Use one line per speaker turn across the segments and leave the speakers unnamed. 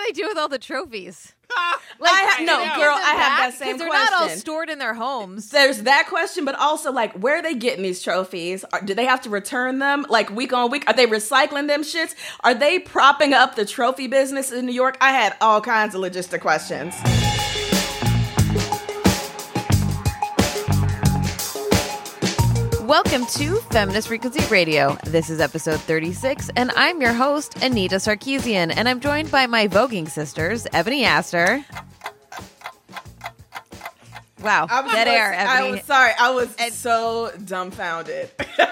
they do with all the trophies?
I have that same question.
They're not all stored in their homes.
There's that question, but also, like, where are they getting these trophies? Do they have to return them, like, week on week? Are they recycling them shits? Are they propping up the trophy business in New York? I had all kinds of logistic questions.
Welcome to Feminist Frequency Radio. This is episode 36, and I'm your host, Anita Sarkeesian, and I'm joined by my voguing sisters, Ebony Astor. Wow, dead air, Ebony.
I was so dumbfounded.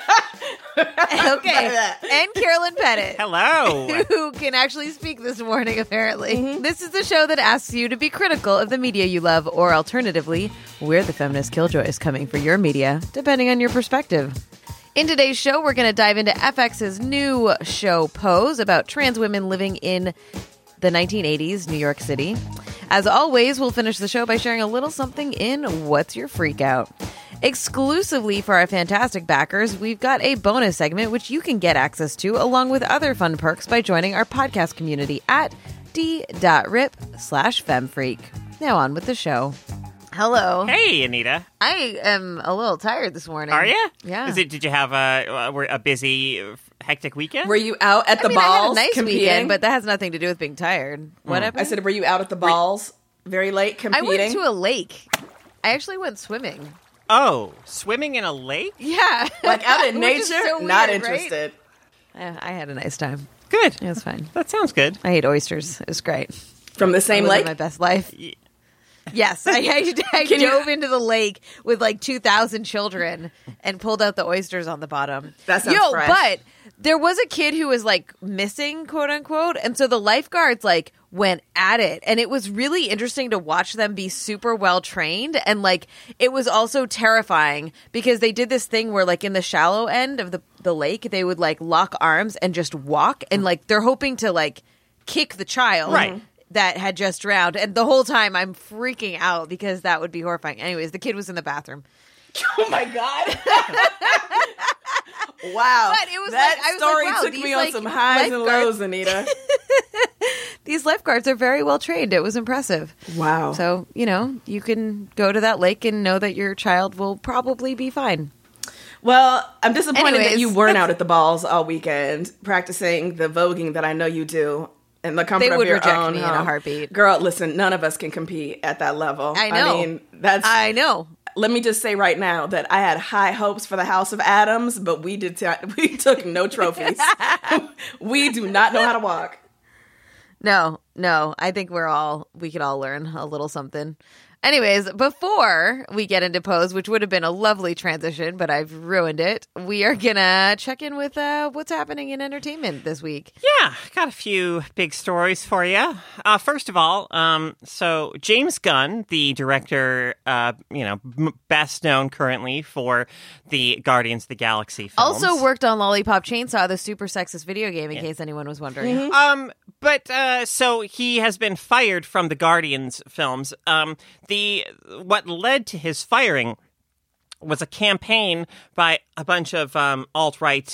Okay, and Carolyn Pettit.
Hello.
Who can actually speak this morning, apparently. Mm-hmm. This is the show that asks you to be critical of the media you love, or alternatively, we're the feminist killjoys coming for your media, depending on your perspective. In today's show, we're going to dive into FX's new show, Pose, about trans women living in the 1980s New York City. As always, we'll finish the show by sharing a little something in What's Your Freakout? Exclusively for our fantastic backers, we've got a bonus segment which you can get access to along with other fun perks by joining our podcast community at d.rip/femfreak. Now on with the show. Hello.
Hey, Anita.
I am a little tired this morning.
Are you?
Yeah.
Did you have a busy, hectic weekend?
Were you out at the balls?
I had a nice
competing?
weekend, but that has nothing to do with being tired. What happened?
I said, were you out at the balls very late competing?
I went to a lake. I actually went swimming.
Oh, swimming in a lake?
Yeah.
Like out in
Which is
nature?
so weird,
Not
right?
interested.
I had a nice time.
Good.
It was fine.
That sounds good.
I ate oysters. It was great.
From the same
I lived
lake?
my best life. Yes. I dove into the lake with like 2,000 children and pulled out the oysters on the bottom.
That sounds fresh.
But there was a kid who was like missing, quote unquote. And so the lifeguards like went at it. And it was really interesting to watch them be super well trained. And like it was also terrifying because they did this thing where like in the shallow end of the lake, they would like lock arms and just walk. And like they're hoping to like kick the child.
Right.
That had just drowned. And the whole time I'm freaking out because that would be horrifying. Anyways, the kid was in the bathroom.
Oh my God. Wow.
But it was
that
like, I was
story
like, wow,
took
these,
me
like,
on some highs and
lifeguards-
lows, Anita.
These lifeguards are very well trained. It was impressive.
Wow.
So, you know, you can go to that lake and know that your child will probably be fine.
Well, I'm disappointed that
Anyways.
you weren't out at the balls all weekend practicing the voguing that I know you do. In the comfort
They would
of your
reject
own
me in a
home.
heartbeat.
Girl, listen, none of us can compete at that level.
I know.
I mean,
I know.
Let me just say right now that I had high hopes for the House of Adams, but we took no trophies. We do not know how to walk.
No. I think we could all learn a little something. Anyways, before we get into Pose, which would have been a lovely transition, but I've ruined it, we are going to check in with what's happening in entertainment this week.
Yeah, got a few big stories for you. First of all, so James Gunn, the director, best known currently for the Guardians of the Galaxy films.
Also worked on Lollipop Chainsaw, the super sexist video game, in case anyone was wondering.
Mm-hmm.
So he has been fired from the Guardians films. What led to his firing was a campaign by a bunch of alt-right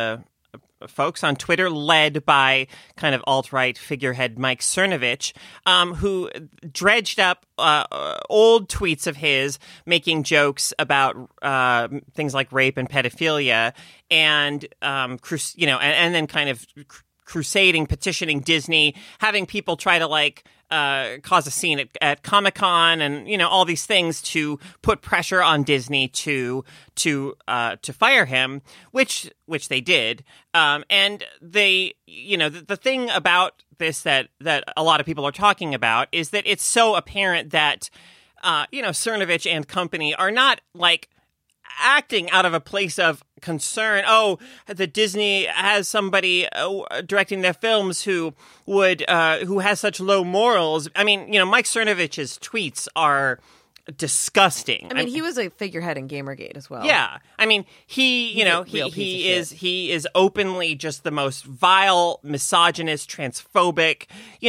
folks on Twitter, led by kind of alt-right figurehead Mike Cernovich, who dredged up old tweets of his making jokes about things like rape and pedophilia, and and then kind of crusading, petitioning Disney, having people try to like cause a scene at Comic-Con, and all these things to put pressure on Disney to fire him, which they did. And they, the thing about this that a lot of people are talking about is that it's so apparent that Cernovich and company are not like acting out of a place of concern. Oh, the Disney has somebody directing their films who has such low morals. I mean, Mike Cernovich's tweets are disgusting.
I mean, he was a figurehead in Gamergate as well.
Yeah, I mean, he is openly just the most vile, misogynist, transphobic,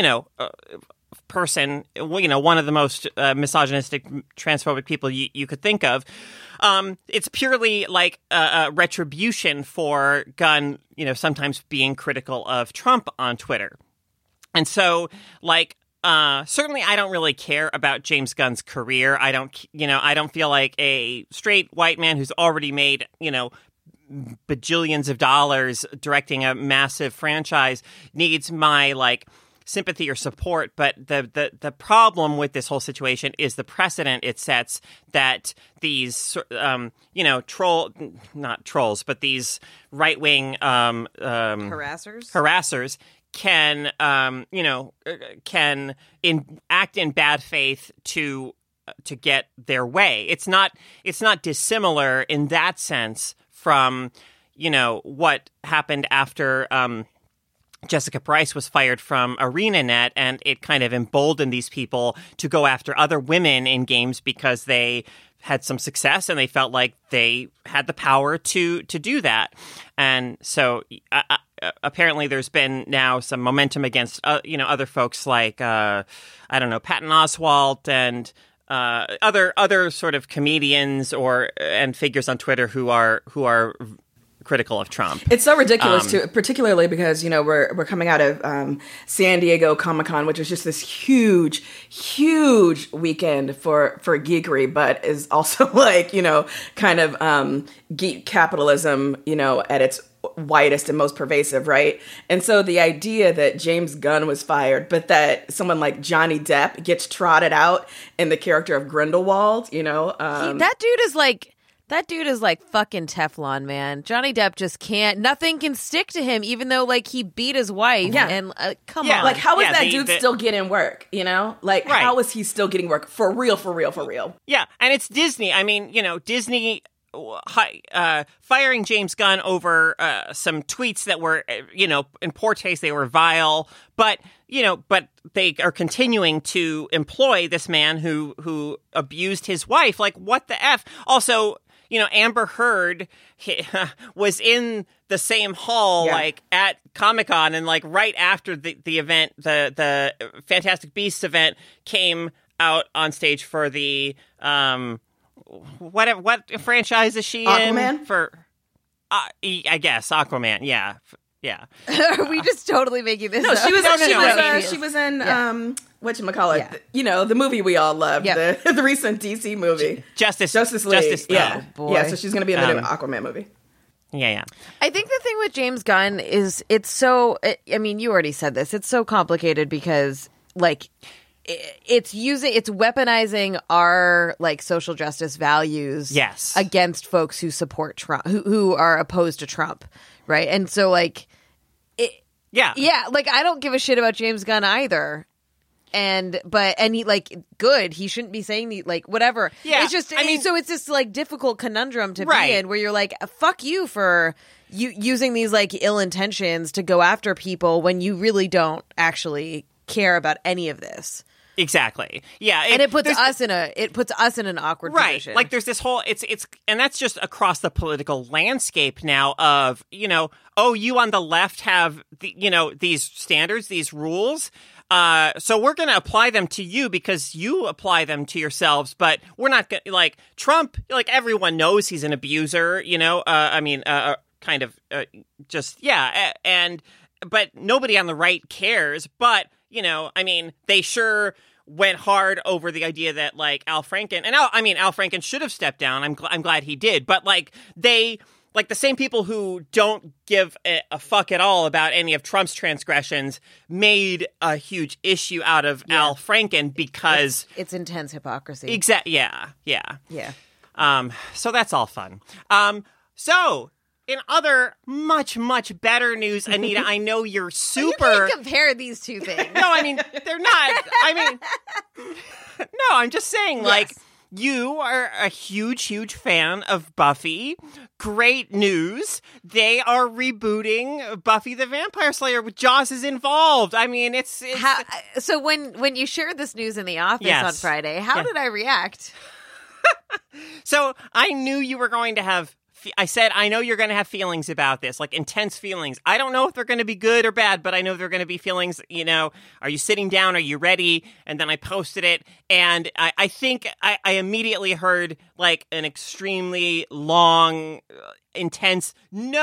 person, one of the most misogynistic, transphobic people you could think of. It's purely like a retribution for Gunn, sometimes being critical of Trump on Twitter. And so, like, certainly I don't really care about James Gunn's career. I don't feel like a straight white man who's already made, bajillions of dollars directing a massive franchise needs my, like, sympathy or support. But the problem with this whole situation is the precedent it sets that these, not trolls, but these right-wing harassers can act in bad faith to get their way. It's not dissimilar in that sense from, what happened after Jessica Price was fired from ArenaNet, and it kind of emboldened these people to go after other women in games because they had some success and they felt like they had the power to do that. And so apparently there's been now some momentum against, other folks like, Patton Oswalt and other sort of comedians and figures on Twitter who are critical of Trump.
It's so ridiculous too, particularly because we're coming out of San Diego Comic-Con, which is just this huge weekend for geekery, but is also like kind of geek capitalism at its widest and most pervasive, right? And so the idea that James Gunn was fired, but that someone like Johnny Depp gets trotted out in the character of Grindelwald,
That dude is like fucking Teflon, man. Johnny Depp just can't. Nothing can stick to him, even though like he beat his wife.
Yeah.
And come
on, like how is that dude still
getting
work? Like
right.
How is he still getting work for real?
Yeah, and it's Disney. I mean, Disney firing James Gunn over some tweets that were, in poor taste. They were vile, but they are continuing to employ this man who abused his wife. Like, what the F? Also, Amber Heard was in the same hall, like at Comic-Con, and like right after the event, the Fantastic Beasts event came out on stage for the what franchise is she
Aquaman?
In? For I guess Aquaman. Yeah.
Are we just totally making this?
No,
up?
she was.
No.
She was in whatchamacallit? The movie we all loved, the recent DC movie,
Justice
League.
Oh, boy.
Yeah. So she's going to be in the new Aquaman movie.
Yeah.
I think the thing with James Gunn is it's so. I mean, you already said this. It's so complicated because like. It's weaponizing our like social justice values against folks who support Trump, who are opposed to Trump, right? And so like like I don't give a shit about James Gunn either. And he like good. He shouldn't be saying the like whatever.
Yeah,
it's just so it's this like difficult conundrum to be in where you're like fuck you for using these like ill intentions to go after people when you really don't actually care about any of this.
Exactly. Yeah,
and it puts us in an awkward position.
Like there's this whole it's and that's just across the political landscape now of, you on the left have these standards, these rules. So we're going to apply them to you because you apply them to yourselves, but we're not going like Trump, like everyone knows he's an abuser, but nobody on the right cares, but they sure went hard over the idea that like Al Franken Al Franken should have stepped down. I'm glad he did, but like they like the same people who don't give a fuck at all about any of Trump's transgressions made a huge issue out of Al Franken because
it's intense hypocrisy.
Exactly. Yeah. So that's all fun. So. In other much, much better news, Anita, I know you're super...
You can't compare these two things.
No, they're not. No, I'm just saying, like, you are a huge, huge fan of Buffy. Great news. They are rebooting Buffy the Vampire Slayer with Joss is involved. It's...
So when you shared this news in the office on Friday, how did I react?
So I knew you were going to have I said, I know you're going to have feelings about this, like intense feelings. I don't know if they're going to be good or bad, but I know they're going to be feelings, you know, are you sitting down? Are you ready? And then I posted it. And I think I immediately heard like an extremely long, intense no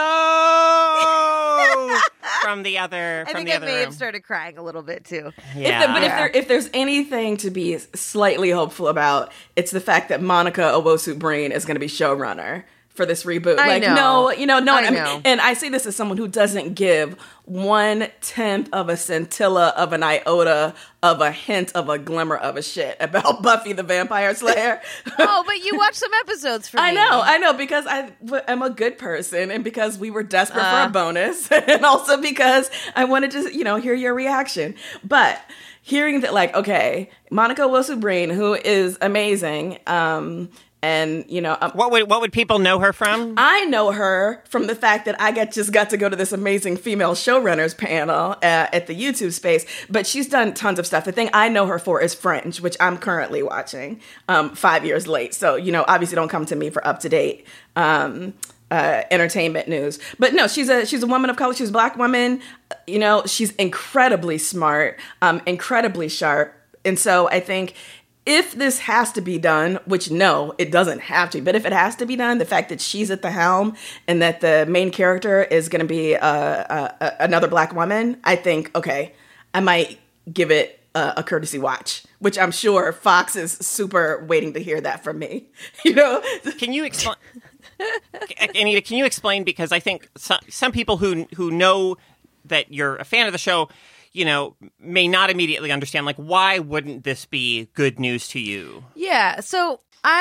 from the other
I think
the
I
other
may
room.
have started crying a little bit too.
Yeah.
If there's anything to be slightly hopeful about, it's the fact that Monica Owusu-Breen is going to be showrunner for this reboot.
I know.
No, you know, no.
I know.
And I say this as someone who doesn't give 1/10 of a scintilla of an iota of a hint of a glimmer of a shit about Buffy the Vampire Slayer.
Oh, but you watched some episodes for me.
I know, because I am a good person, and because we were desperate for a bonus, and also because I wanted to, you know, hear your reaction. But hearing that, like, okay, Monica Owusu-Breen, who is amazing, and, you know...
What would people know her from?
I know her from the fact that I just got to go to this amazing female showrunners panel at the YouTube space, but she's done tons of stuff. The thing I know her for is Fringe, which I'm currently watching 5 years late. So, you know, obviously don't come to me for up-to-date entertainment news. But no, she's a woman of color. She's a Black woman. You know, she's incredibly smart, incredibly sharp. And so I think... if this has to be done, which no, it doesn't have to, but if it has to be done, the fact that she's at the helm and that the main character is going to be another Black woman, I think, okay, I might give it a courtesy watch, which I'm sure Fox is super waiting to hear that from me. You know?
Can you explain? Anita, can you explain? Because I think some people who know that you're a fan of the show, you know, may not immediately understand, like, why wouldn't this be good news to you?
Yeah, so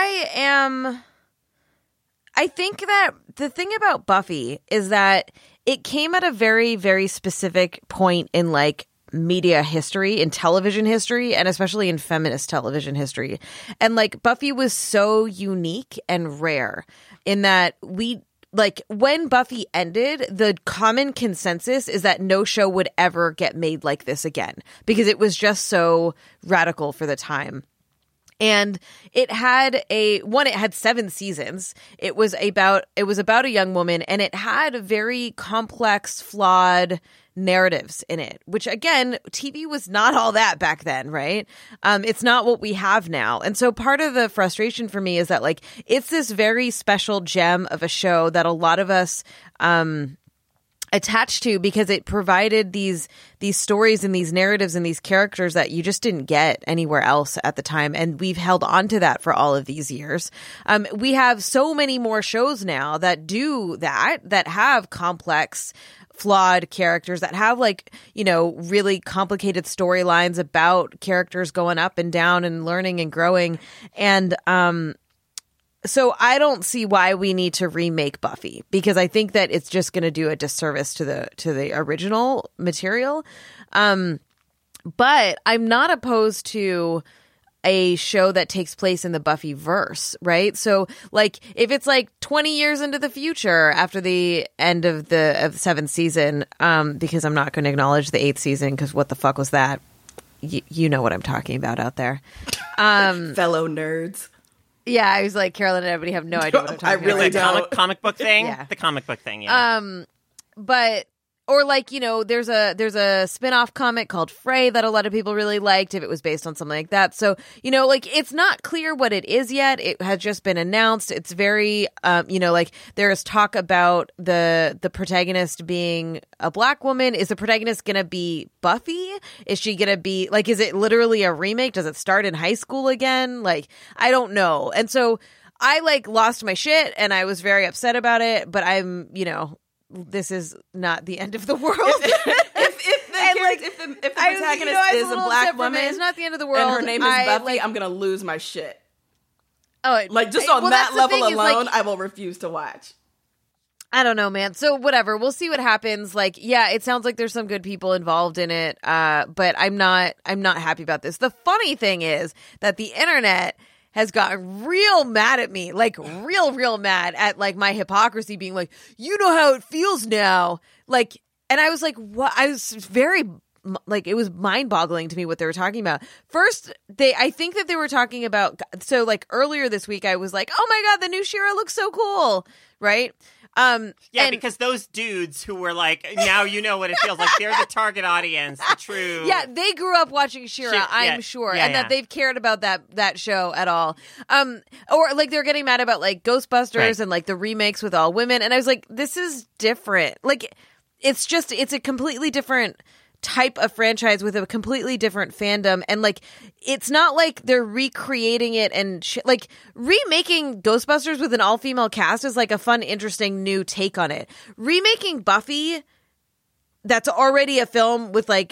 I think that the thing about Buffy is that it came at a very, very specific point in, like, media history, in television history, and especially in feminist television history. And, like, Buffy was so unique and rare in that like, when Buffy ended, the common consensus is that no show would ever get made like this again because it was just so radical for the time. And it had it had 7 seasons. It was about a young woman, and it had very complex, flawed narratives in it, which again, TV was not all that back then, right? It's not what we have now. And so part of the frustration for me is that, like, it's this very special gem of a show that a lot of us attached to because it provided these stories and these narratives and these characters that you just didn't get anywhere else at the time. And we've held on to that for all of these years. We have so many more shows now that do that have complex, flawed characters, that have, like, you know, really complicated storylines about characters going up and down and learning and growing. And so I don't see why we need to remake Buffy, because I think that it's just going to do a disservice to the original material. But I'm not opposed to a show that takes place in the Buffy verse, right? So, like, if it's like 20 years into the future after the end of the 7th season, because I'm not going to acknowledge the 8th season because what the fuck was that? You know what I'm talking about out there.
Fellow nerds.
Yeah, I was like, Carolyn and everybody have no idea what I'm talking
I really
about.
don't.
Comic book thing?
Yeah.
The comic book thing, yeah.
But, or like, you know, there's a spin-off comic called Frey that a lot of people really liked if it was based on something like that. So, you know, like, it's not clear what it is yet. It has just been announced. It's very, you know, like, there is talk about the protagonist being a Black woman. Is the protagonist going to be Buffy? Is she going to be, like, is it literally a remake? Does it start in high school again? Like, I don't know. And so I, like, lost my shit and I was very upset about it, but I'm, you know, this is not the end of the world.
If the protagonist is a Black woman,
it's not the end of the world.
And her name is Buffy, I'm gonna lose my shit.
Oh,
like, just on that level alone,
like,
I will refuse to watch.
I don't know, man. So whatever, we'll see what happens. Like, yeah, it sounds like there's some good people involved in it, but I'm not happy about this. The funny thing is that the internet has gotten real mad at me, like real mad at, like, my hypocrisy, being like, you know how it feels now. Like, and I was like, what? I was very, like, it was mind-boggling to me what they were talking about. First, I think that they were talking about, so, like, earlier this week, I was like, oh my God, the new She-Ra looks so cool, right?
Yeah, because those dudes who were like, now you know what it feels like, they're the target audience, the true.
Yeah, they grew up watching She-Ra, I'm sure, and that they've cared about that show at all. Or like they're getting mad about like Ghostbusters and like the remakes with all women, and I was like, this is different. Like, it's a completely different type of franchise with a completely different fandom, and like it's not like they're recreating it and like remaking Ghostbusters with an all-female cast is like a fun, interesting new take on it. Remaking Buffy, that's already a film with like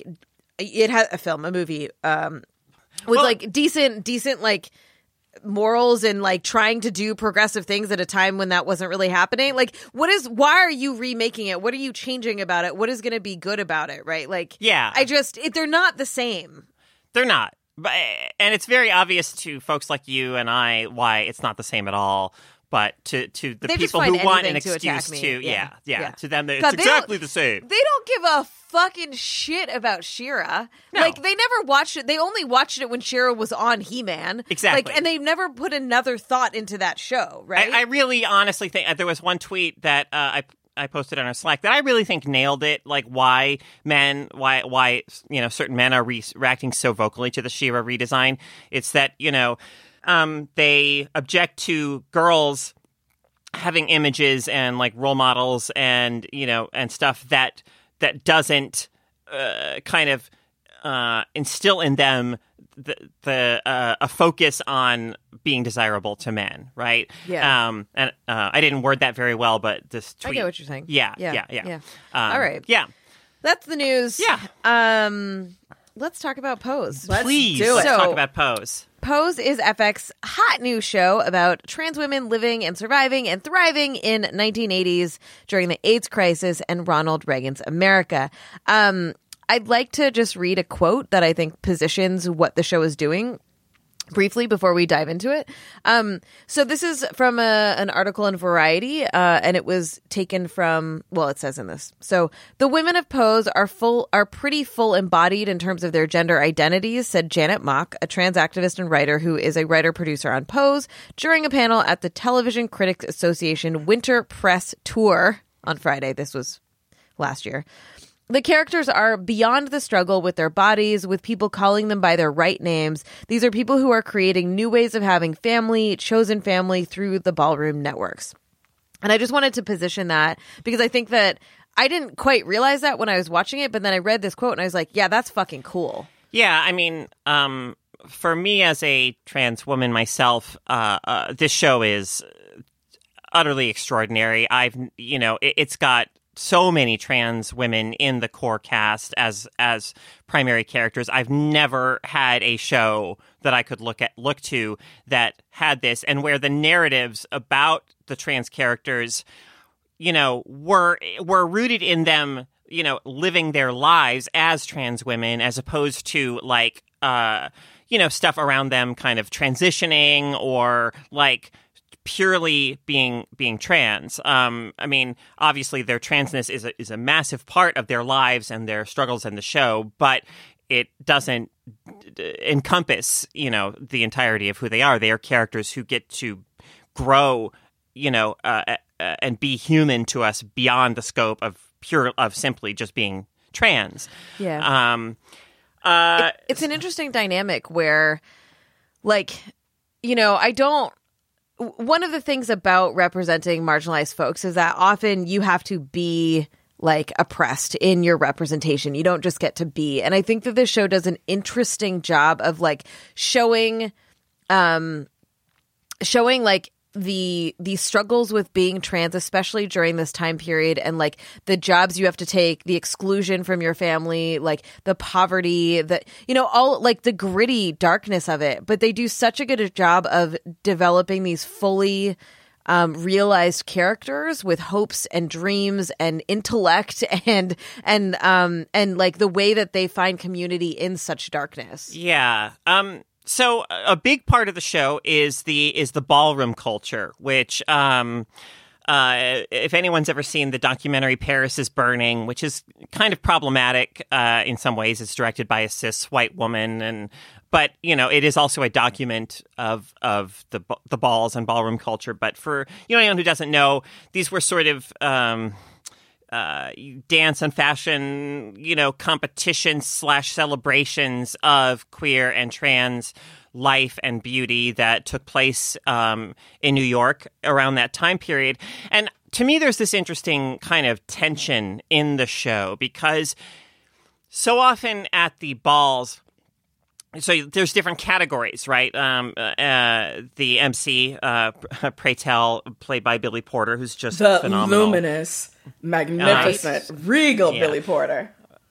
a movie with like decent like morals and like trying to do progressive things at a time when that wasn't really happening. Like, why are you remaking it? What are you changing about it? What is going to be good about it? Right? Like,
yeah,
they're not the same.
They're not. And it's very obvious to folks like you and I why it's not the same at all. But to the people who want an excuse to to them, it's exactly the same.
They don't give a fucking shit about She-Ra.
No.
Like, they never watched it. They only watched it when She-Ra was on He-Man.
Exactly.
Like, and they've never put another thought into that show, right?
I really honestly think there was one tweet that I posted on our Slack that I really think nailed it. Like why certain men are reacting so vocally to the She-Ra redesign. It's that they object to girls having images and like role models and and stuff that doesn't kind of instill in them a focus on being desirable to men, right?
Yeah.
And I didn't word that very well, but this tweet.
I get what you're saying.
Yeah.
All right.
Yeah.
That's the news.
Yeah.
Let's talk about Pose.
Please,
do it.
Let's talk about Pose.
Pose is FX's hot new show about trans women living and surviving and thriving in 1980s during the AIDS crisis and Ronald Reagan's America. I'd like to just read a quote that I think positions what the show is doing briefly before we dive into it. So this is from an article in Variety, and it was taken from, well, it says in this. So the women of Pose are pretty full embodied in terms of their gender identities, said Janet Mock, a trans activist and writer who is a writer-producer on Pose, during a panel at the Television Critics Association Winter Press Tour on Friday. This was last year. The characters are beyond the struggle with their bodies, with people calling them by their right names. These are people who are creating new ways of having family, chosen family, through the ballroom networks. And I just wanted to position that because I think that I didn't quite realize that when I was watching it, but then I read this quote and I was like, yeah, that's fucking cool.
Yeah, I mean, for me as a trans woman myself, this show is utterly extraordinary. It's got so many trans women in the core cast as primary characters. I've never had a show that I could look to that had this, and where the narratives about the trans characters, were rooted in them, living their lives as trans women, as opposed to like stuff around them kind of transitioning or like purely being trans. I mean, obviously their transness is a massive part of their lives and their struggles in the show, but it doesn't encompass, the entirety of who they are. They are characters who get to grow, and be human to us beyond the scope of simply just being trans.
Yeah. It's an interesting dynamic where, like, one of the things about representing marginalized folks is that often you have to be like oppressed in your representation. You don't just get to be. And I think that this show does an interesting job of like showing like the struggles with being trans, especially during this time period, and like the jobs you have to take, the exclusion from your family, like the poverty, all like the gritty darkness of it. But they do such a good job of developing these fully realized characters with hopes and dreams and intellect and like the way that they find community in such darkness.
Yeah. So a big part of the show is the ballroom culture, which if anyone's ever seen the documentary Paris is Burning, which is kind of problematic in some ways, it's directed by a cis white woman, but it is also a document of the balls and ballroom culture. But for anyone who doesn't know, these were sort of dance and fashion, competitions / celebrations of queer and trans life and beauty that took place in New York around that time period. And to me, there's this interesting kind of tension in the show because so often at the balls, so there's different categories, right? The MC, Pray Tell, played by Billy Porter, who's just
the
phenomenal.
Luminous, magnificent, regal Billy Porter.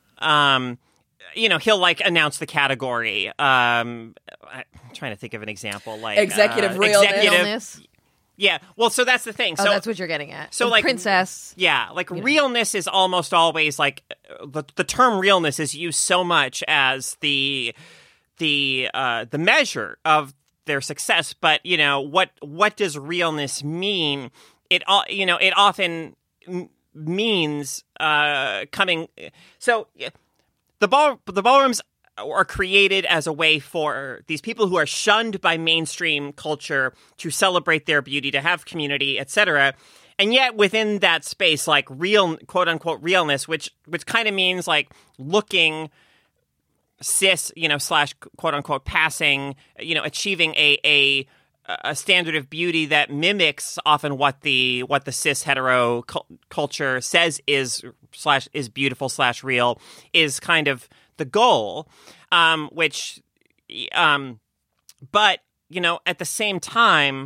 He'll announce the category. I'm trying to think of an example, like
executive realness.
Realness.
Yeah, well, so that's the thing.
Oh,
So
that's what you're getting at.
So,
And princess.
Yeah, realness is almost always the term realness is used so much as the measure of their success. But what does realness mean? It often means coming. So the ballrooms are created as a way for these people who are shunned by mainstream culture to celebrate their beauty, to have community, etc. And yet within that space, real, quote unquote, realness, which kind of means looking cis, / quote unquote passing, achieving a standard of beauty that mimics often what the cis hetero culture says is beautiful / real, is kind of the goal, but at the same time,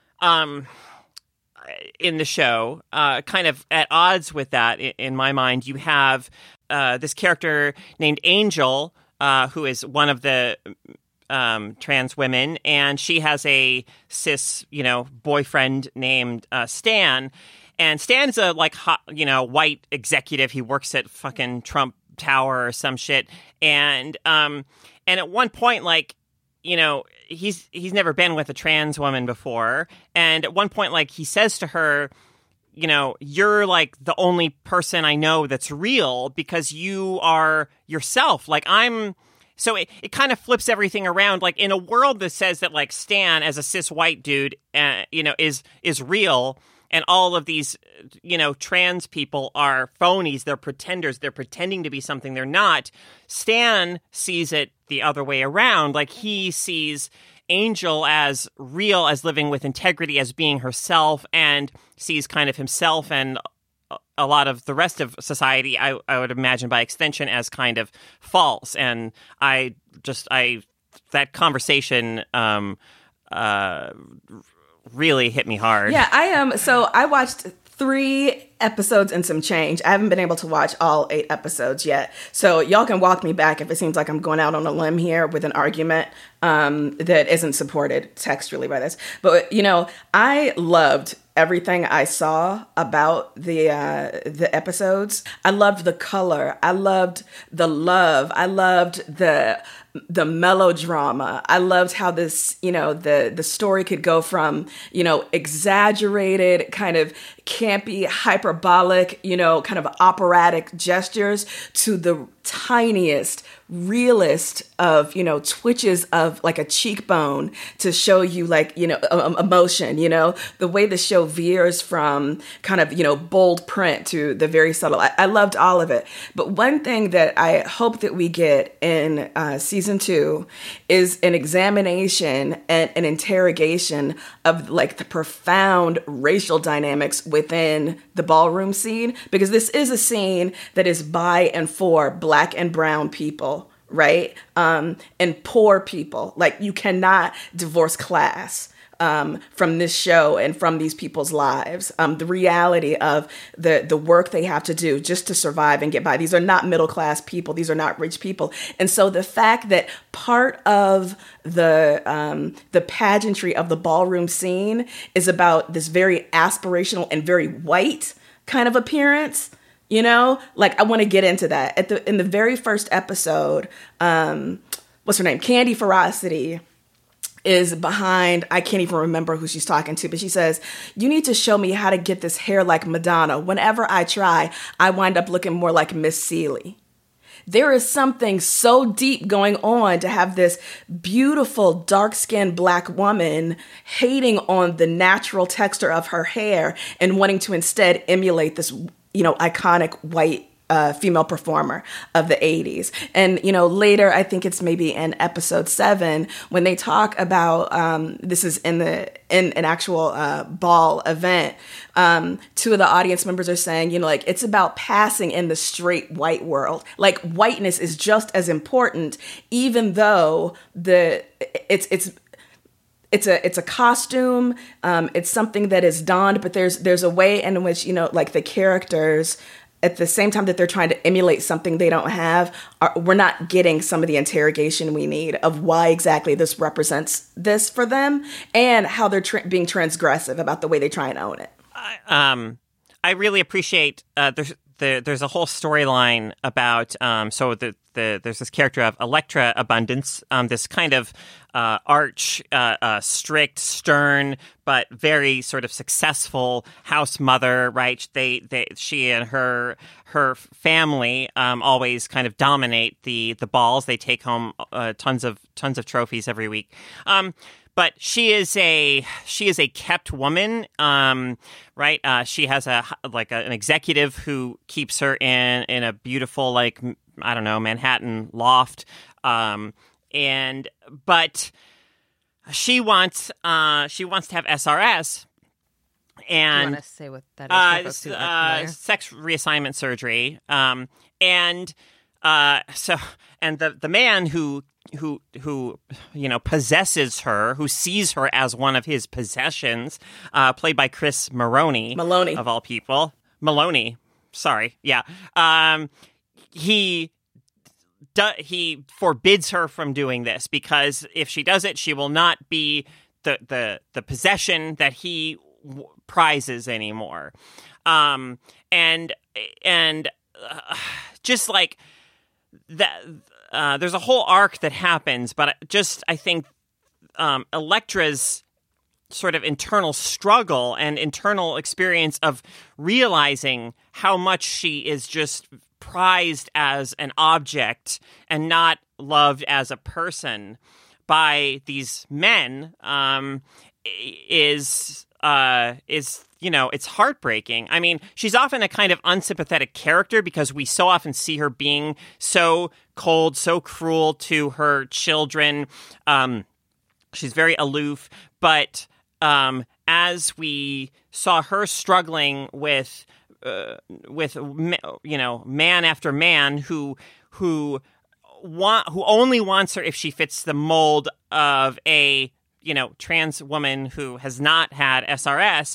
in the show, kind of at odds with that, in my mind, you have this character named Angel, who is one of the trans women, and she has a cis, boyfriend named Stan, and Stan's a hot, white executive. He works at fucking Trump Tower or some shit, and at one point, he's never been with a trans woman before, and at one point, he says to her, you're the only person I know that's real because you are yourself. So it kind of flips everything around. In a world that says that Stan as a cis white dude, is real, and all of these, trans people are phonies. They're pretenders. They're pretending to be something they're not. Stan sees it the other way around. He sees Angel as real, as living with integrity, as being herself, and sees kind of himself and a lot of the rest of society, I would imagine by extension, as kind of false. And that conversation really hit me hard.
Yeah, so I watched 3 episodes and some change. I haven't been able to watch all 8 episodes yet. So y'all can walk me back if it seems like I'm going out on a limb here with an argument that isn't supported textually by this. But, I loved everything I saw about the episodes. I loved the color. I loved the love. I loved the melodrama. I loved how this, the story could go from, exaggerated, kind of campy, hyperbolic, kind of operatic gestures to the tiniest, realest of, twitches of a cheekbone to show you emotion, the way the show veers from kind of, bold print to the very subtle. I loved all of it. But one thing that I hope that we get in season 2 is an examination and an interrogation of the profound racial dynamics within the ballroom scene, because this is a scene that is by and for Black and brown people, right? And poor people. You cannot divorce class from this show and from these people's lives. The reality of the work they have to do just to survive and get by. These are not middle class people. These are not rich people. And so the fact that part of the pageantry of the ballroom scene is about this very aspirational and very white kind of appearance, I want to get into that. In the very first episode, what's her name? Candy Ferocity is behind, I can't even remember who she's talking to, but she says, you need to show me how to get this hair like Madonna. Whenever I try, I wind up looking more like Miss Seeley. There is something so deep going on to have this beautiful, dark-skinned Black woman hating on the natural texture of her hair and wanting to instead emulate this, iconic white female performer of the 80s. And, later, I think it's maybe in episode 7, when they talk about, this is in an actual ball event, 2 of the audience members are saying, it's about passing in the straight white world. Like, whiteness is just as important, even though it's a costume, it's something that is donned, but there's a way in which, the characters, at the same time that they're trying to emulate something they don't have, we're not getting some of the interrogation we need of why exactly this represents this for them and how they're being transgressive about the way they try and own it.
I really appreciate there's a whole storyline about there's this character of Electra Abundance, this kind of arch, strict, stern, but very sort of successful house mother, right? She and her family always kind of dominate the balls. They take home tons of trophies every week. But she is a kept woman, right? She has an executive who keeps her in a beautiful, Manhattan loft, but she wants to have SRS. And
do you want to say what that is?
Sex reassignment surgery. The man who possesses her, who sees her as one of his possessions, played by Chris Maloney of all people. Maloney, sorry, yeah. He forbids her from doing this because if she does it, she will not be the possession that he prizes anymore. Just like that. There's a whole arc that happens, but I think Electra's sort of internal struggle and internal experience of realizing how much she is just prized as an object and not loved as a person by these men is it's heartbreaking. I mean, she's often a kind of unsympathetic character because we so often see her being so cold, so cruel to her children. She's very aloof, but as we saw her struggling with man after man who only wants her if she fits the mold of a trans woman who has not had SRS,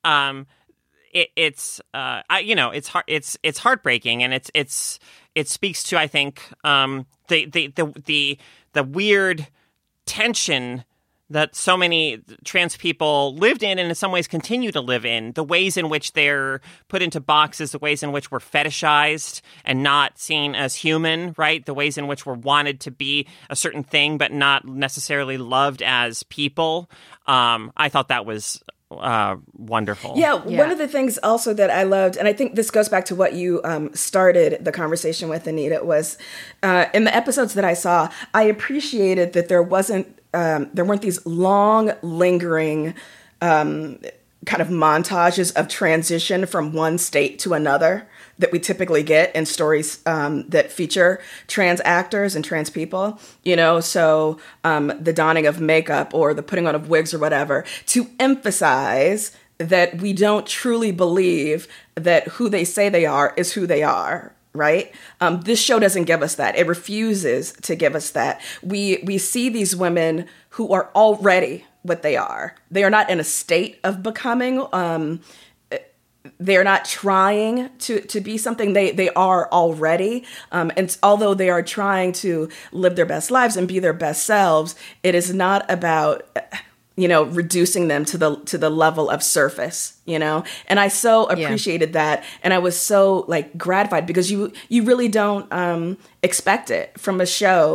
it's heartbreaking, and it speaks to, I think, the weird tension that so many trans people lived in and in some ways continue to live in, the ways in which they're put into boxes, the ways in which we're fetishized and not seen as human, right? The ways in which we're wanted to be a certain thing but not necessarily loved as people. I thought that was wonderful.
Yeah, one of the things also that I loved, and I think this goes back to what you started the conversation with, Anita, was in the episodes that I saw, I appreciated that there weren't these long, lingering kind of montages of transition from one state to another that we typically get in stories that feature trans actors and trans people, so the donning of makeup or the putting on of wigs or whatever, to emphasize that we don't truly believe that who they say they are is who they are. Right? This show doesn't give us that. It refuses to give us that. We see these women who are already what they are. They are not in a state of becoming. They are not trying to be something. They are already. And although they are trying to live their best lives and be their best selves, it is not about reducing them to the level of surface, and I so appreciated that. And I was so gratified because you really don't expect it from a show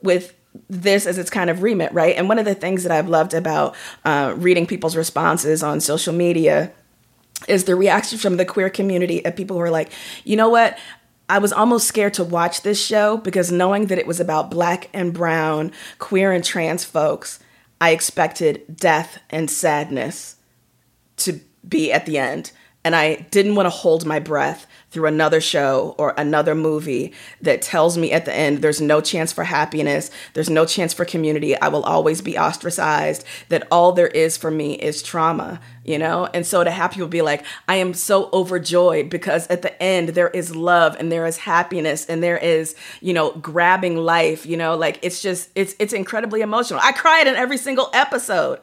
with this as its kind of remit, right? And one of the things that I've loved about reading people's responses on social media is the reaction from the queer community of people who are like, you know what? I was almost scared to watch this show because knowing that it was about Black and brown, queer and trans folks, I expected death and sadness to be at the end. And I didn't want to hold my breath through another show or another movie that tells me at the end there's no chance for happiness, there's no chance for community, I will always be ostracized, that all there is for me is trauma, you know? And so to have people be like, I am so overjoyed because at the end there is love and there is happiness and there is, you know, grabbing life, you know, like it's just, it's incredibly emotional. I cried in every single episode.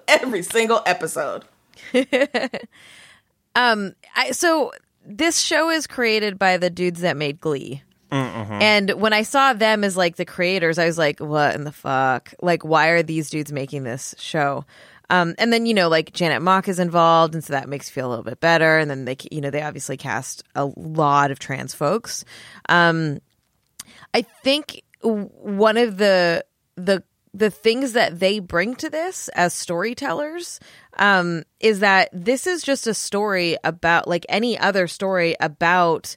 So this show is created by the dudes that made Glee. And when I saw them as like the creators, I was like, what in the fuck? Like, why are these dudes making this show? And then, you know, like Janet Mock is involved. And so that makes you feel a little bit better. And then they, you know, they obviously cast a lot of trans folks. I think one of the things that they bring to this as storytellers is that this is just a story about, like any other story, about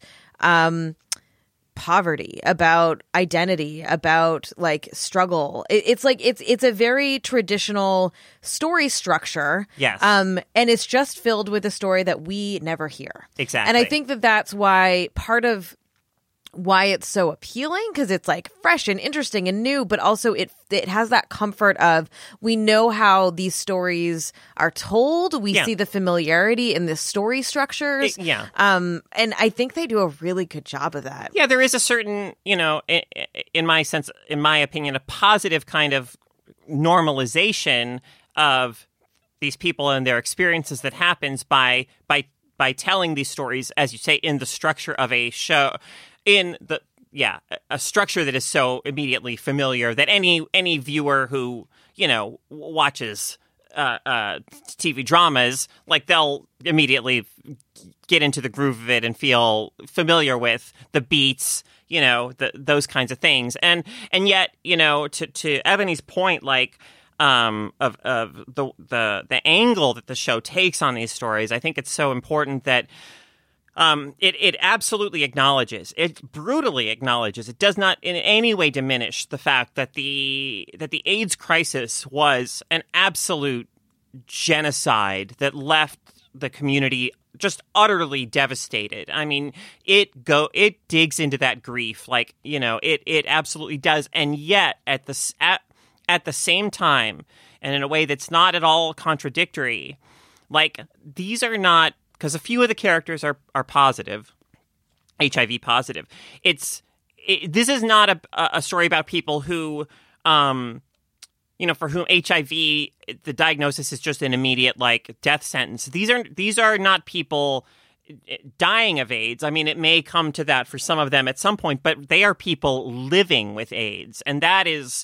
poverty, about identity, about like struggle. It's like it's a very traditional story structure.
Yes.
And it's just filled with a story that we never hear.
Exactly.
And I think that that's why part of why it's so appealing, because it's like fresh and interesting and new, but also it has that comfort of, we know how these stories are told. We see the familiarity in the story structures. And I think they do a really good job of that.
Yeah, there is a certain, you know, in my sense, in my opinion, a positive kind of normalization of these people and their experiences that happens by telling these stories, as you say, in the structure of a show. In the a structure that is so immediately familiar that any viewer who, you know, watches TV dramas, like, they'll immediately get into the groove of it and feel familiar with the beats, you know, those kinds of things. And yet, you know, to Ebony's point, like, of the angle that the show takes on these stories, I think it's so important that it absolutely acknowledges, it brutally acknowledges, it does not in any way diminish the fact that the AIDS crisis was an absolute genocide that left the community just utterly devastated. I mean, it digs into that grief, like, you know, it absolutely does. And yet at the same time, and in a way that's not at all contradictory, like, these are not, because a few of the characters are positive, HIV positive. This is not a story about people who, you know, for whom HIV, the diagnosis is just an immediate, like, death sentence. These are not people dying of AIDS. I mean, it may come to that for some of them at some point, but they are people living with AIDS, and that is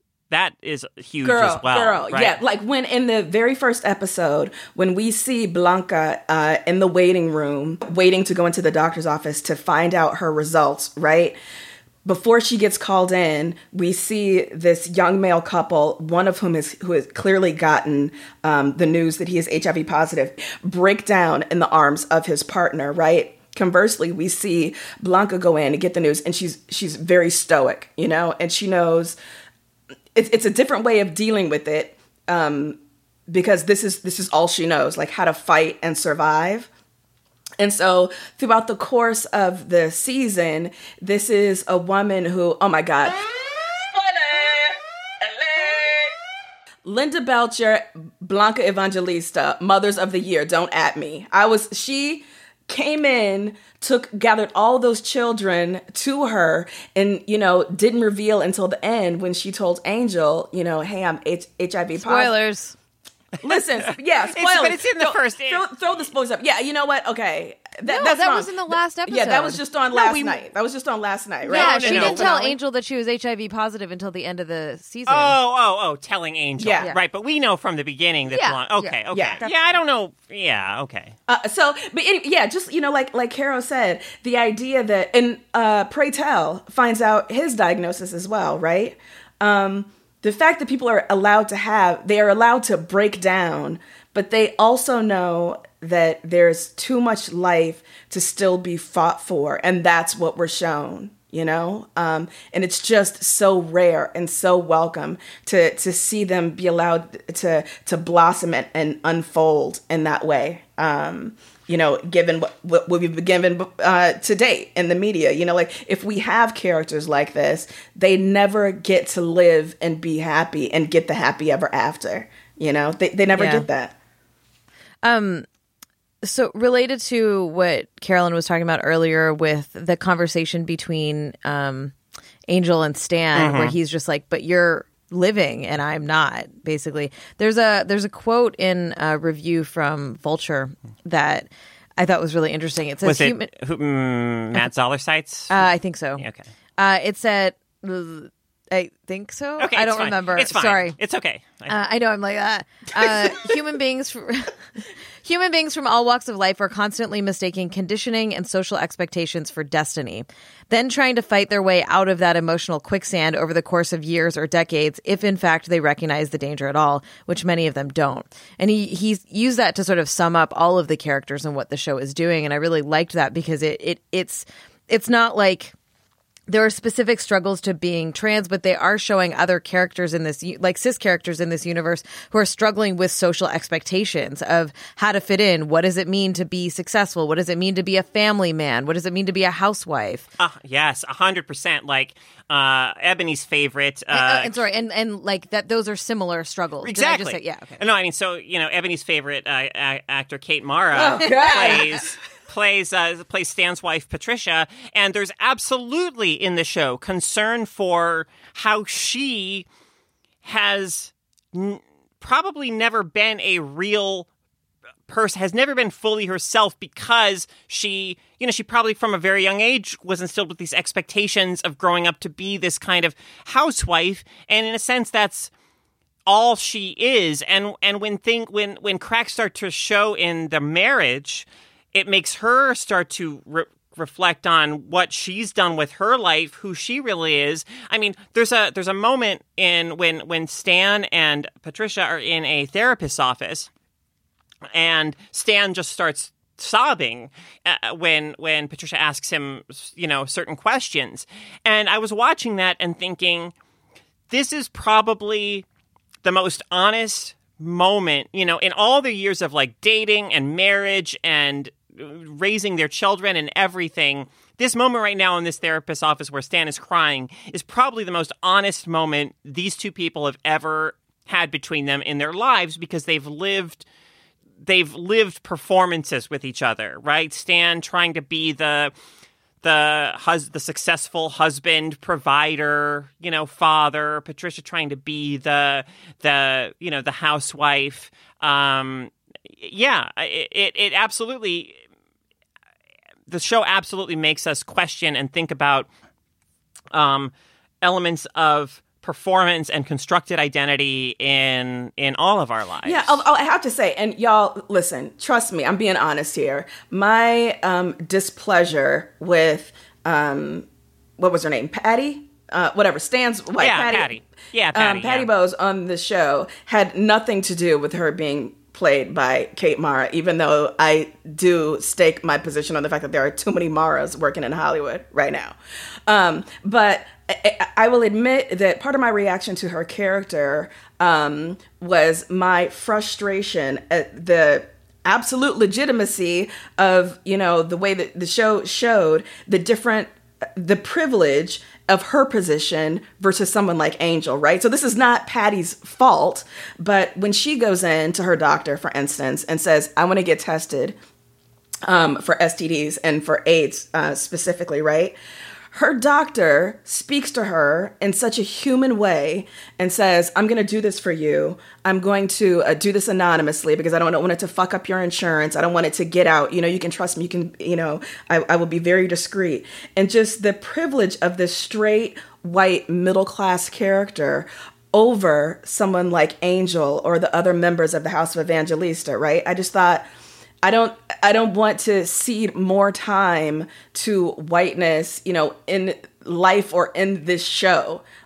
huge as well. Right?
Yeah. Like, when in the very first episode, when we see Blanca in the waiting room, waiting to go into the doctor's office to find out her results, right? Before she gets called in, we see this young male couple, one of whom who has clearly gotten the news that he is HIV positive, break down in the arms of his partner, right? Conversely, we see Blanca go in and get the news, and she's very stoic, you know, and she knows it's a different way of dealing with it, because this is all she knows, like, how to fight and survive. And so throughout the course of the season, this is a woman who, oh my God. Linda Belcher, Blanca Evangelista, Mothers of the Year, don't at me. She came in, gathered all those children to her, and, you know, didn't reveal until the end when she told Angel, you know, hey, I'm HIV positive.
Spoilers.
Listen, yeah, spoilers.
But it's in the first.
Throw the spoilers up. Yeah, you know what? Okay.
That was in the last episode.
Yeah, that was just on last night. That was just on last night, right?
Yeah, she didn't tell Angel that she was HIV positive until the end of the season.
Oh, telling Angel. Yeah. Right, but we know from the beginning that Okay.
Yeah,
I don't know. Yeah, okay.
Just, you know, like Caro said, the idea that, and Pray Tell finds out his diagnosis as well, right? The fact that people are allowed to break down, but they also know that there's too much life to still be fought for. And that's what we're shown, and it's just so rare and so welcome to see them be allowed to blossom and unfold in that way. Given what we've been given to date in the media, if we have characters like this, they never get to live and be happy and get the happy ever after. They never get that.
So related to what Carolyn was talking about earlier with the conversation between Angel and Stan, where he's just like, but you're living and I'm not, basically. There's a quote in a review from Vulture that I thought was really interesting. It says,
Matt Zollerseitz?
I think so.
Yeah, okay.
It said, I think so.
Okay,
I don't remember.
It's fine.
Sorry.
It's okay.
I know. I'm like that. Human beings from all walks of life are constantly mistaking conditioning and social expectations for destiny, then trying to fight their way out of that emotional quicksand over the course of years or decades, if in fact they recognize the danger at all, which many of them don't. And he's used that to sort of sum up all of the characters and what the show is doing. And I really liked that because it's not like there are specific struggles to being trans, but they are showing other characters in this, like cis characters in this universe, who are struggling with social expectations of how to fit in. What does it mean to be successful? What does it mean to be a family man? What does it mean to be a housewife?
Yes, 100%. Like Ebony's favorite.
And like that, those are similar struggles.
Exactly.
Did I just say, yeah. Okay.
No, I mean, so Ebony's favorite actor, Kate Mara, plays Stan's wife, Patricia, and there's absolutely in the show concern for how she has probably never been a real person, has never been fully herself, because she probably from a very young age was instilled with these expectations of growing up to be this kind of housewife, and in a sense that's all she is. And when cracks start to show in the marriage, it makes her start to reflect on what she's done with her life, who she really is. I mean, there's a moment in when Stan and Patricia are in a therapist's office, and Stan just starts sobbing when Patricia asks him, certain questions. And I was watching that and thinking, this is probably the most honest moment, in all the years of like dating and marriage and raising their children and everything. This moment right now in this therapist's office where Stan is crying is probably the most honest moment these two people have ever had between them in their lives, because they've lived performances with each other, right? Stan trying to be the successful husband, provider, father. Patricia trying to be the housewife. It absolutely, the show absolutely makes us question and think about elements of performance and constructed identity in all of our lives.
Yeah, I have to say, and y'all, listen, trust me, I'm being honest here. My displeasure with, what was her name? Patty? Stan's wife.
Yeah, Patty. Yeah, Patty.
Patty Bowes on the show had nothing to do with her being played by Kate Mara, even though I do stake my position on the fact that there are too many Maras working in Hollywood right now. But I will admit that part of my reaction to her character was my frustration at the absolute legitimacy of, the way that the show showed the privilege of her position versus someone like Angel, right? So this is not Patty's fault, but when she goes in to her doctor, for instance, and says, I want to get tested for STDs and for AIDS specifically, right? Her doctor speaks to her in such a human way and says, I'm going to do this for you. I'm going to do this anonymously because I don't want it to fuck up your insurance. I don't want it to get out. You can trust me. You can, I will be very discreet. And just the privilege of this straight, white, middle-class character over someone like Angel or the other members of the House of Evangelista, right? I just thought, I don't want to cede more time to whiteness, in life or in this show.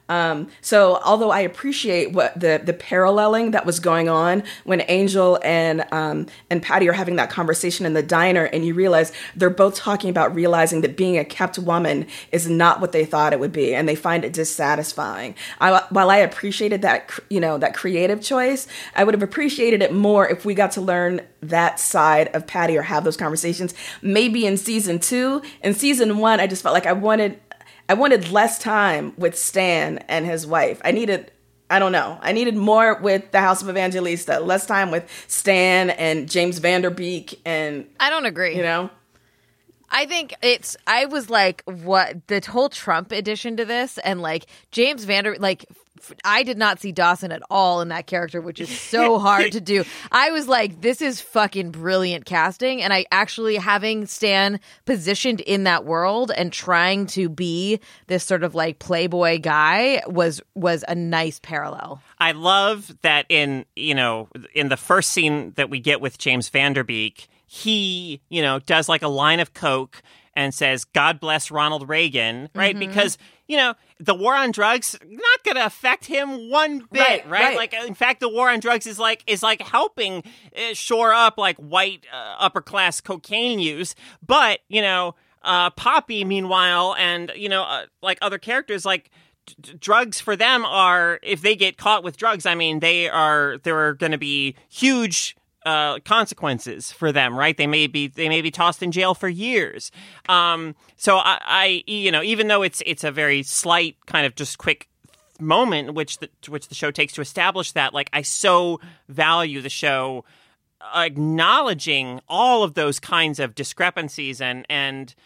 So although I appreciate what the paralleling that was going on when Angel and Patty are having that conversation in the diner, and you realize they're both talking about realizing that being a kept woman is not what they thought it would be, and they find it dissatisfying. While I appreciated that, that creative choice, I would have appreciated it more if we got to learn that side of Patty or have those conversations. Maybe in season 2. In season 1, I just felt like I wanted less time with Stan and his wife. I needed more with the House of Evangelista, less time with Stan and James Vanderbeek, and
I don't agree. I think I was like, what, the whole Trump addition to this, and like James I did not see Dawson at all in that character, which is so hard to do. I was like, this is fucking brilliant casting. And I actually, having Stan positioned in that world and trying to be this sort of like playboy guy was a nice parallel.
I love that in the first scene that we get with James Vanderbeek, he, does like a line of coke and says, "God bless Ronald Reagan," right? Mm-hmm. Because, the war on drugs not going to affect him one bit, right? Like, in fact, the war on drugs is like helping shore up like white upper class cocaine use. But Poppy, meanwhile, and like other characters, like drugs for them are, if they get caught with drugs, I mean, there are going to be huge consequences for them, right? They may be tossed in jail for years. So I even though it's a very slight kind of just quick moment which the show takes to establish that, like, I so value the show acknowledging all of those kinds of discrepancies and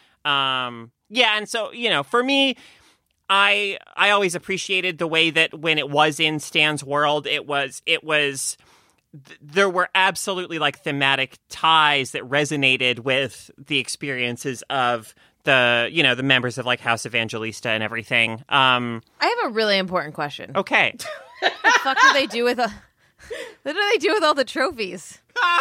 so for me, I always appreciated the way that when it was in Stan's world, it was there were absolutely like thematic ties that resonated with the experiences of the members of like House Evangelista and everything.
I have a really important question.
Okay.
What the fuck do they do with what do they do with all the trophies?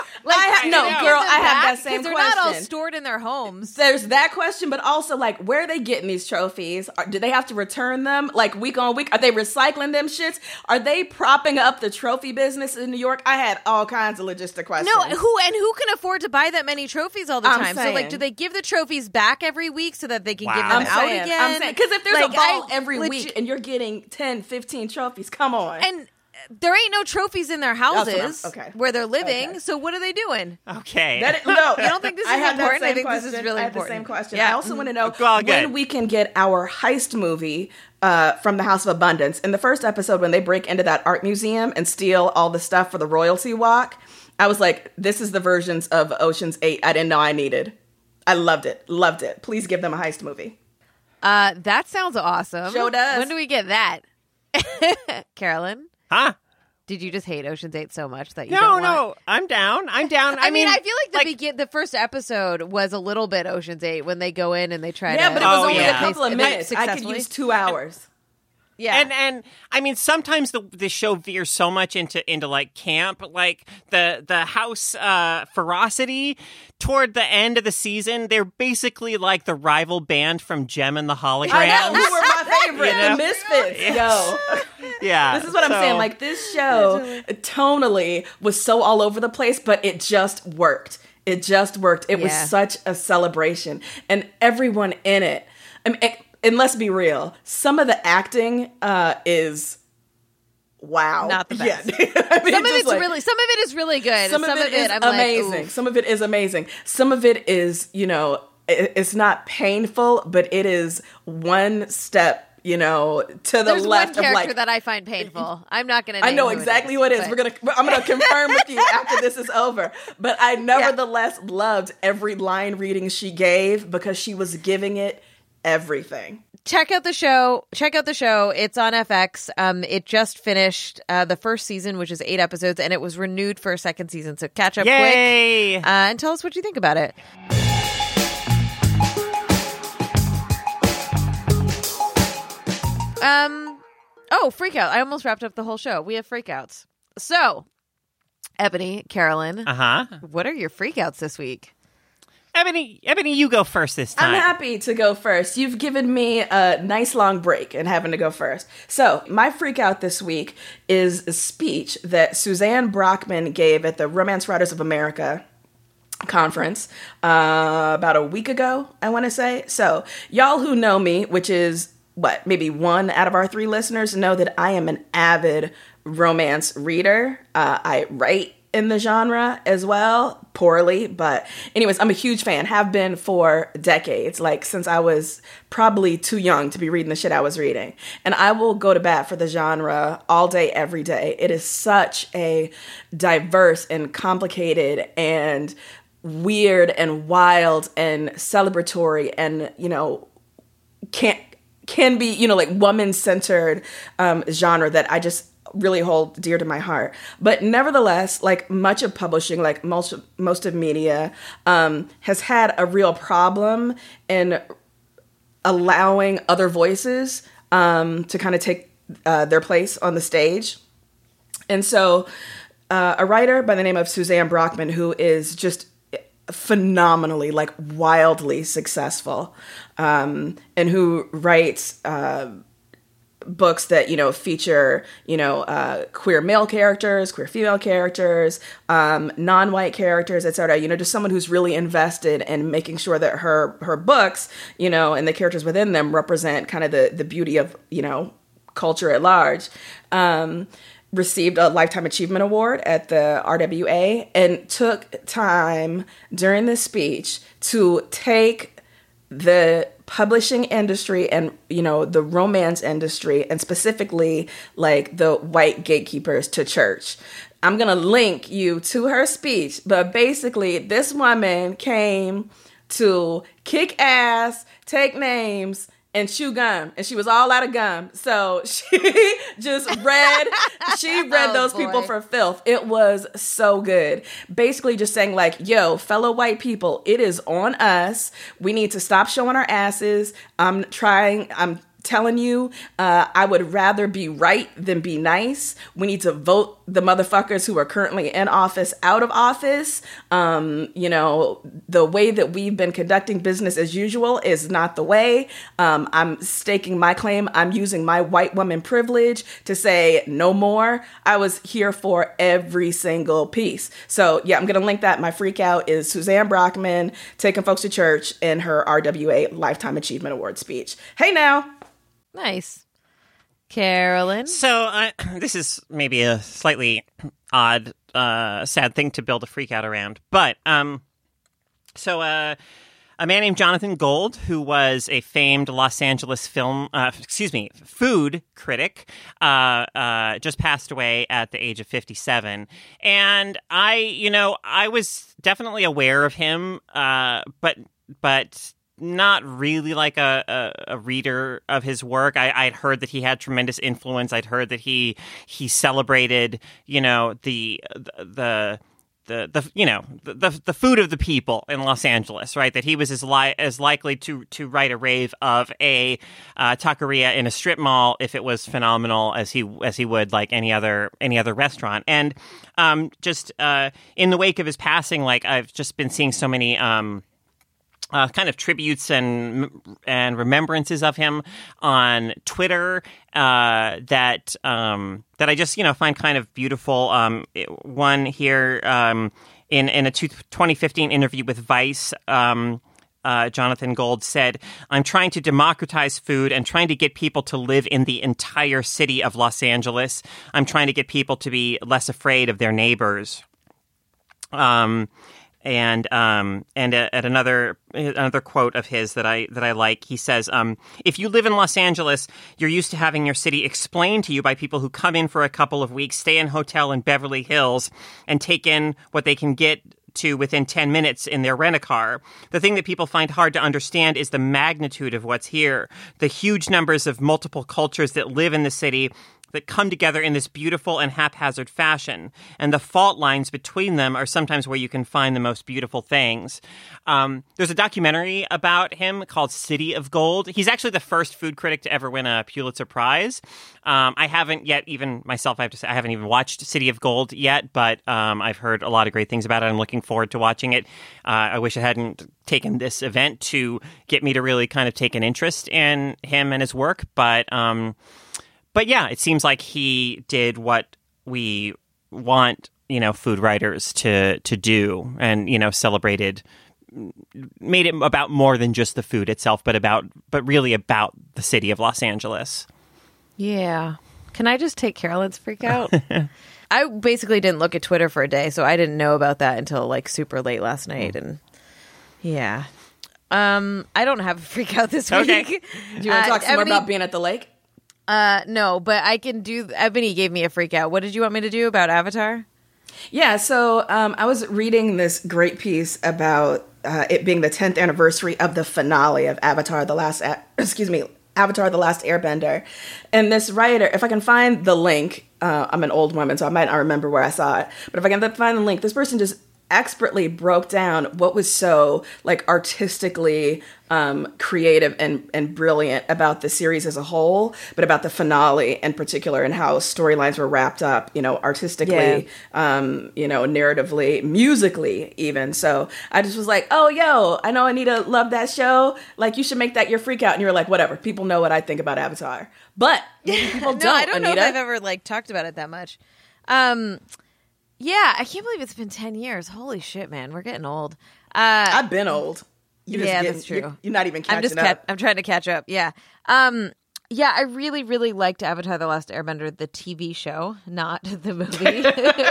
I have that same question.
They're not all stored in their homes.
There's that question, but also, like, where are they getting these trophies? Do they have to return them, like, week on week? Are they recycling them shits? Are they propping up the trophy business in New York? I had all kinds of logistic questions.
No, who can afford to buy that many trophies all the time? So, like, do they give the trophies back every week so that they can give them out again?
I'm saying, because if there's a ball every week and you're getting 10, 15 trophies, come on.
And there ain't no trophies in their houses where they're living, so what are they doing?
Okay.
You don't think this is important? I think this is really important.
I have the same question.
Yeah.
I also want to know when we can get our heist movie from the House of Abundance. In the first episode, when they break into that art museum and steal all the stuff for the royalty walk, I was like, this is the versions of Ocean's 8 I didn't know I needed. I loved it. Please give them a heist movie.
That sounds awesome.
Show does.
When do we get that? Carolyn?
Huh?
Did you just hate Ocean's 8 so much that you
No, I'm down. I mean,
I feel like the first episode was a little bit Ocean's 8 when they go in and they try to...
Yeah, but it was only a couple of minutes. I could use 2 hours.
Yeah,
and I mean, sometimes the show veers so much into like camp, like the house ferocity toward the end of the season. They're basically like the rival band from Gem and the Holograms.
I know, who were my favorite, the Misfits. Yo,
yeah,
this is what I'm saying. Like, this show tonally was so all over the place, but it just worked. It was such a celebration, and everyone in it. I mean, and let's be real, some of the acting is wow.
Not the best.
Yeah. I mean,
some of it is really good.
Some of it is amazing. Some of it is amazing. Some of it is, it's not painful, but it is one step, to the
There's
left
one
of
character that I find painful. I'm not going to name
I know exactly who it is. I'm going to confirm with you after this is over. But I nevertheless loved every line reading she gave because she was giving it everything.
Check out the show. It's on FX. It just finished the first season, which is 8 episodes, and it was renewed for a second season. So catch up quick and tell us what you think about it. Freak out. I almost wrapped up the whole show. We have freakouts. So, Ebony, Carolyn, what are your freakouts this week?
Ebony, you go first this time.
I'm happy to go first. You've given me a nice long break and having to go first. So my freak out this week is a speech that Suzanne Brockman gave at the Romance Writers of America conference about a week ago, I want to say. So y'all who know me, which is maybe one out of our 3 listeners, know that I am an avid romance reader. I write in the genre as well, poorly, but anyways, I'm a huge fan, have been for decades, like since I was probably too young to be reading the shit I was reading. And I will go to bat for the genre all day, every day. It is such a diverse and complicated and weird and wild and celebratory and, can be, like woman-centered genre that I just really hold dear to my heart. But nevertheless, like much of publishing, like most of media, has had a real problem in allowing other voices to kind of take their place on the stage. And so a writer by the name of Suzanne Brockman, who is just phenomenally, like wildly successful, and who writes books that, feature, queer male characters, queer female characters, non-white characters, etc. Just someone who's really invested in making sure that her books, and the characters within them represent kind of the beauty of, culture at large. Received a Lifetime Achievement Award at the RWA and took time during this speech to take the publishing industry and, the romance industry and specifically like the white gatekeepers to church. I'm going to link you to her speech, but basically this woman came to kick ass, take names, and chew gum, and she was all out of gum. So she just read those people for filth. It was so good. Basically just saying like, yo, fellow white people, it is on us. We need to stop showing our asses. I'm telling you, I would rather be right than be nice. We need to vote the motherfuckers who are currently in office out of office. The way that we've been conducting business as usual is not the way. I'm staking my claim. I'm using my white woman privilege to say no more. I was here for every single piece. So yeah, I'm going to link that. My freak out is Suzanne Brockman taking folks to church in her RWA Lifetime Achievement Award speech. Hey now.
Nice. Carolyn?
So this is maybe a slightly odd, sad thing to build a freak out around. But a man named Jonathan Gold, who was a famed Los Angeles food critic, just passed away at the age of 57. And I was definitely aware of him, but not really like a reader of his work. I'd heard that he had tremendous influence. I'd heard that he celebrated, the food of the people in Los Angeles, right? That he was as likely to write a rave of a taqueria in a strip mall if it was phenomenal as he would like any other restaurant. And just in the wake of his passing, like I've just been seeing so many kind of tributes and remembrances of him on Twitter that I just find kind of beautiful. One here in a 2015 interview with Vice. Jonathan Gold said, "I'm trying to democratize food and trying to get people to live in the entire city of Los Angeles. I'm trying to get people to be less afraid of their neighbors." And at another quote of his that I like, he says, "If you live in Los Angeles, you're used to having your city explained to you by people who come in for a couple of weeks, stay in a hotel in Beverly Hills, and take in what they can get to within 10 minutes in their rent-a-car. The thing that people find hard to understand is the magnitude of what's here. The huge numbers of multiple cultures that live in the city that come together in this beautiful and haphazard fashion. And the fault lines between them are sometimes where you can find the most beautiful things. There's a documentary about him called City of Gold. He's actually the first food critic to ever win a Pulitzer Prize. I haven't yet, even myself, I have to say, I haven't even watched City of Gold yet, but I've heard a lot of great things about it. I'm looking forward to watching it. I wish it hadn't taken this event to get me to really kind of take an interest in him and his work. But yeah, it seems like he did what we want, food writers to do, and, celebrated, made it about more than just the food itself, but really about the city of Los Angeles.
Yeah. Can I just take Carolyn's freak out? I basically didn't look at Twitter for a day, so I didn't know about that until like super late last night. And yeah. I don't have a freak out this week.
Do you want to talk some more about being at the lake?
No, but I can do. Ebony gave me a freak out. What did you want me to do about Avatar?
Yeah, so I was reading this great piece about it being the 10th anniversary of the finale of Avatar: The Last Airbender. And this writer, if I can find the link, I'm an old woman, so I might not remember where I saw it, but if I can find the link, this person just expertly broke down what was so like artistically creative and brilliant about the series as a whole, but about the finale in particular, and how storylines were wrapped up, artistically, narratively, musically even. So I just was like, oh, yo, I know Anita loved that show. Like, you should make that your freak out. And you were like, whatever. People know what I think about Avatar. But people don't,
I don't
Anita.
know if I've ever talked about it that much. Yeah, I can't believe it's been 10 years. Holy shit, man. We're getting old.
I've been old.
That's true.
You're not even catching up.
I'm trying to catch up, yeah. Yeah, I really, really liked Avatar: The Last Airbender, the TV show, not the movie.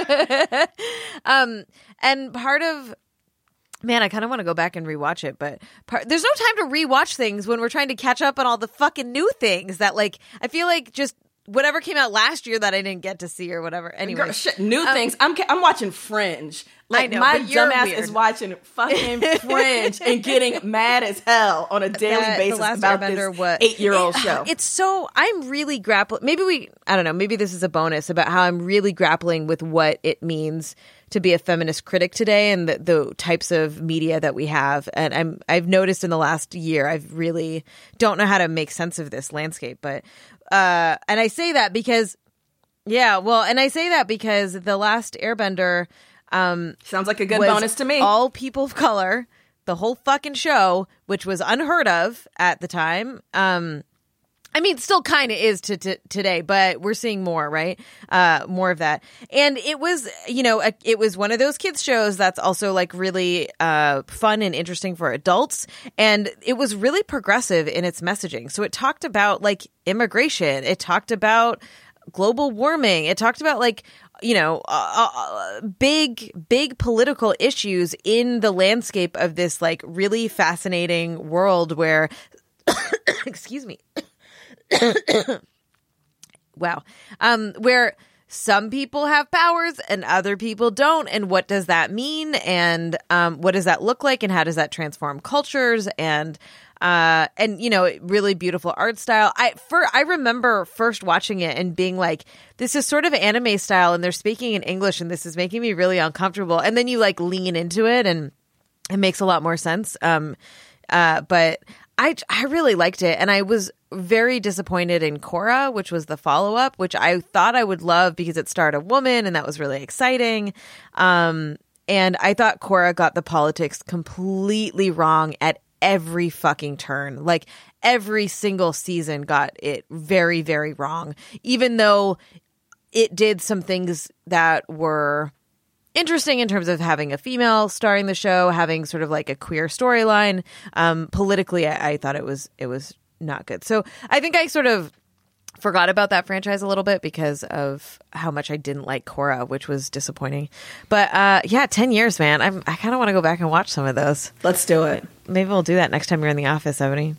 And part of... Man, I kind of want to go back and rewatch it, but there's no time to rewatch things when we're trying to catch up on all the fucking new things that, I feel like just... whatever came out last year that I didn't get to see or whatever. Anyway,
new things. I'm watching Fringe.
I know,
my
but you're
dumbass
weird.
is watching fucking Fringe and getting mad as hell on a daily basis about this 8-year-old show.
It's so I'm really grappling. I don't know. Maybe this is a bonus about how I'm really grappling with what it means to be a feminist critic today and the types of media that we have. And I've noticed in the last year, I've really don't know how to make sense of this landscape. But and I say that because, The Last Airbender
sounds like a good bonus to me.
All people of color, the whole fucking show, which was unheard of at the time. I mean, still kind of is to today, but we're seeing more, right? More of that. And it was, it was one of those kids shows that's also really fun and interesting for adults. And it was really progressive in its messaging. So it talked about immigration. It talked about global warming. It talked about big political issues in the landscape of this really fascinating world where, excuse me. Wow. Where some people have powers and other people don't. And what does that mean? And what does that look like? And how does that transform cultures? And really beautiful art style. I remember first watching it and being like, this is sort of anime style and they're speaking in English and this is making me really uncomfortable. And then you lean into it and it makes a lot more sense. But I really liked it, and I was very disappointed in Korra, which was the follow-up, which I thought I would love because it starred a woman, and that was really exciting. And I thought Korra got the politics completely wrong at every fucking turn. Every single season got it very, very wrong, even though it did some things that were interesting in terms of having a female starring the show, having sort of a queer storyline. Politically, I thought it was not good. So I think I sort of forgot about that franchise a little bit because of how much I didn't like Korra, which was disappointing. But 10 years, man. I kind of want to go back and watch some of those.
Let's do it.
Maybe we'll do that next time you're in the office, Ebony.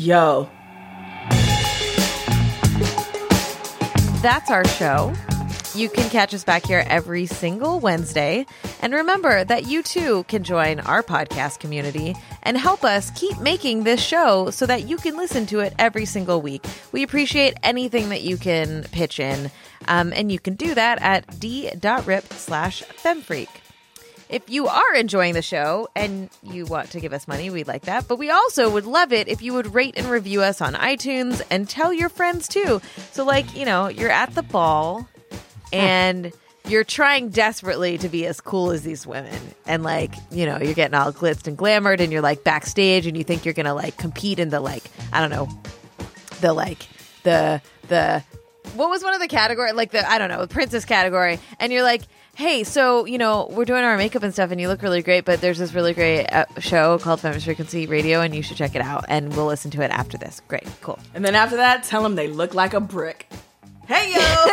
Yo.
That's our show. You can catch us back here every single Wednesday. And remember that you too can join our podcast community and help us keep making this show so that you can listen to it every single week. We appreciate anything that you can pitch in. And you can do that at d.rip/femfreak. If you are enjoying the show and you want to give us money, we'd like that. But we also would love it if you would rate and review us on iTunes and tell your friends too. So like, you're at the ball and you're trying desperately to be as cool as these women. And like, you're getting all glitzed and glamored and you're like backstage and you think you're going to like compete in the like, I don't know, the what was one of the category? Like the princess category. And you're like, hey, so, we're doing our makeup and stuff and you look really great, but there's this really great show called Feminist Frequency Radio and you should check it out and we'll listen to it after this. Great. Cool.
And then after that, tell them they look like a brick. Hey, yo!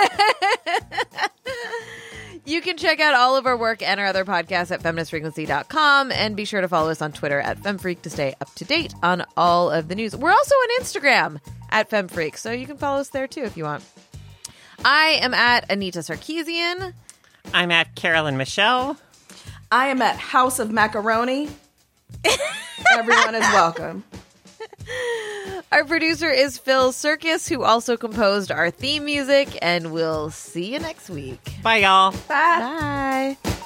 You can check out all of our work and our other podcasts at feministfrequency.com and be sure to follow us on Twitter at FemFreak to stay up to date on all of the news. We're also on Instagram at FemFreak, so you can follow us there too if you want. I am at Anita Sarkeesian.
I'm at Carolyn Michelle.
I am at House of Macaroni. Everyone is welcome.
Our producer is Phil Circus, who also composed our theme music, and we'll see you next week.
Bye, y'all.
Bye.
Bye.